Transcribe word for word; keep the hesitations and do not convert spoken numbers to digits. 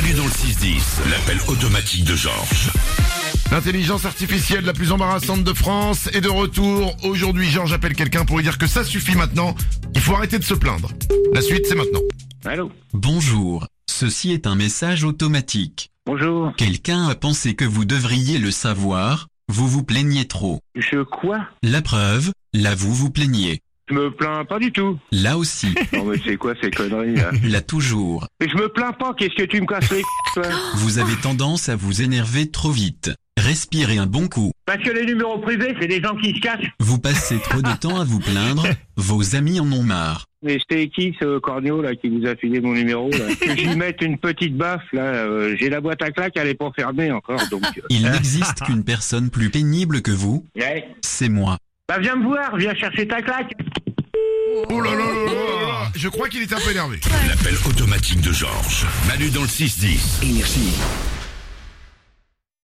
Manu dans le six dix, l'appel automatique de Georges. L'intelligence artificielle la plus embarrassante de France est de retour. Aujourd'hui, Georges appelle quelqu'un pour lui dire que ça suffit maintenant. Il faut arrêter de se plaindre. La suite, c'est maintenant. Allô? Bonjour, ceci est un message automatique. Bonjour. Quelqu'un a pensé que vous devriez le savoir, vous vous plaignez trop. Je quoi? La preuve, là vous vous plaignez. Je me plains pas du tout. Là aussi, Non mais c'est quoi ces conneries là? là toujours. Mais je me plains pas, qu'est-ce que tu me casses les c***, toi? Vous avez tendance à vous énerver trop vite. Respirez un bon coup. Parce que les numéros privés, c'est des gens qui se cachent. Vous passez trop de temps à vous plaindre, vos amis en ont marre. Mais c'était qui ce corneau là qui vous a filé mon numéro là? Que j'y mette une petite baffe là, euh, j'ai la boîte à claques, elle est pas fermée encore donc. euh. Il n'existe qu'une personne plus pénible que vous, Ouais. c'est moi. Bah viens me voir, viens chercher ta claque. Oh là là là là là là. Je crois qu'il est un peu énervé. L'appel automatique de Georges. Manu dans le six dix. Énergie.